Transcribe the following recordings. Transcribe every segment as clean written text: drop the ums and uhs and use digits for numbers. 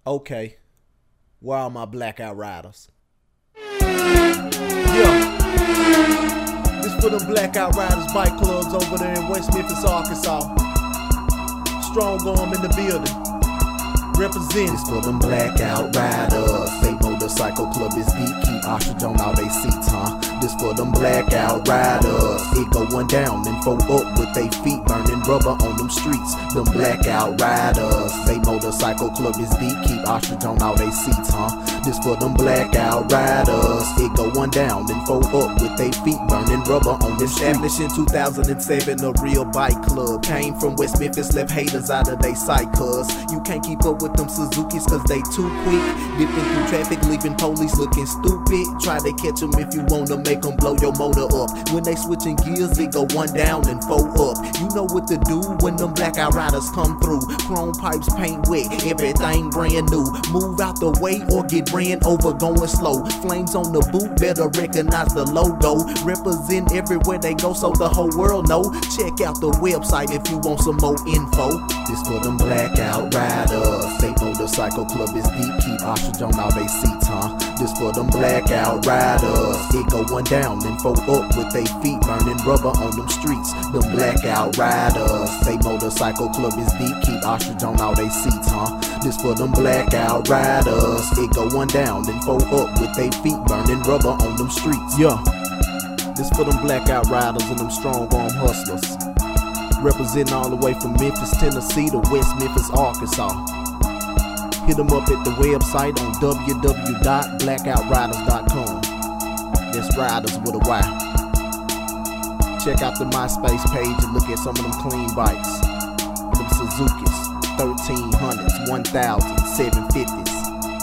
Okay, where are my blackout riders? Yeah, this for them blackout riders bike clubs over there in West Memphis, Arkansas. Strong arm in the building. Represent. This for them blackout riders. They motorcycle club is deep, keep ostrich on all they seats, huh? This for them blackout riders. It going down and fold up with they feet, burning rubber on them streets. Them blackout riders. They motorcycle club is deep, keep ostrich on all they seats, huh? This for them blackout riders. It going down and fold up with they feet, burning rubber on them streets. Established in 2007, a real bike club. Came from West Memphis, left haters out of they sight, cuz you can't keep up with them Suzukis cause they too quick. Dipping through traffic, leaving police looking stupid. Try to catch them if you wanna make them blow your motor up. When they switching gears, it go one down and four up. You know what to do when them blackout riders come through. Chrome pipes, paint wet, everything brand new. Move out the way or get ran over going slow. Flames on the boot, better recognize the logo. Represent everywhere they go so the whole world know. Check out the website if you want some more info. This for them blackout riders. They motorcycle club is deep, keep ostrich on all they seats, huh? This for them blackout riders. It going down and fold up with they feet, burning rubber on them streets. Them blackout riders. They motorcycle club is deep, keep ostrich on all they seats, huh? This for them blackout riders. It going down and fold up with they feet, burning rubber on them streets. Yeah, this for them blackout riders and them strong arm hustlers. Representing all the way from Memphis, Tennessee to West Memphis, Arkansas. Hit them up at the website on www.blackoutriders.com. That's riders with a Y. Check out the MySpace page and look at some of them clean bikes. Them Suzukis, 1300s, 1000s, 750s.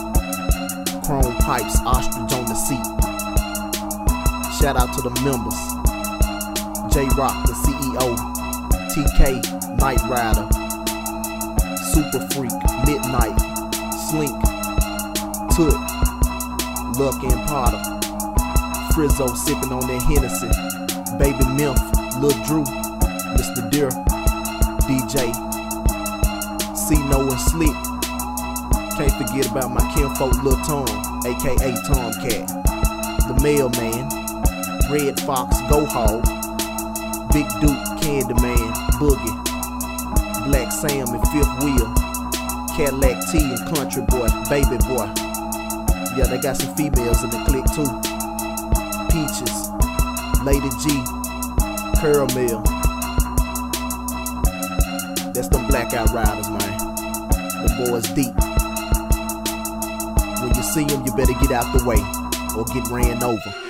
Chrome pipes, ostrich on the seat. Shout out to the members. J-Rock, the CEO. TK, Night Rider. Super Freak, Midnight. Slink, Toot, Luck and Potter, Frizzo sipping on that Hennessy, Baby Myth, Lil Drew, Mr. Deer, DJ, C-No and Slick. Can't forget about my kinfolk Lil Tom, aka Tomcat, the Mailman, Red Fox, Go Hog, Big Duke, Candyman, Boogie, Black Sam and Fifth Wheel, Cadillac T and Country Boy, Baby Boy. Yeah, they got some females in the clique too. Peaches, Lady G, Caramel. That's them blackout riders, man. The boys deep. When you see them, you better get out the way or get ran over.